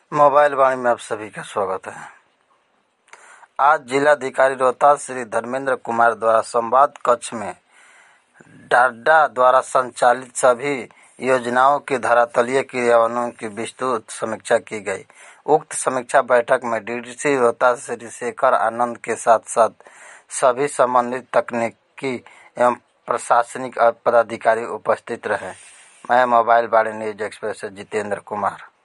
Mobile वाणी में आप सभी का स्वागत है। आज जिलाधिकारी रोहतास श्री धर्मेंद्र कुमार द्वारा संवाद कक्ष में डाड्डा द्वारा संचालित सभी योजनाओं की धरातलीय क्रियान्वयन की विस्तृत समीक्षा की गई। उक्त समीक्षा बैठक में डीडीसी रोहतास श्री शेखर आनंद के साथ साथ सभी संबंधित तकनीकी एवं प्रशासनिक पदाधिकारी उपस्थित रहे। मैं मोबाइल वाणी न्यूज एक्सप्रेस से जितेंद्र कुमार।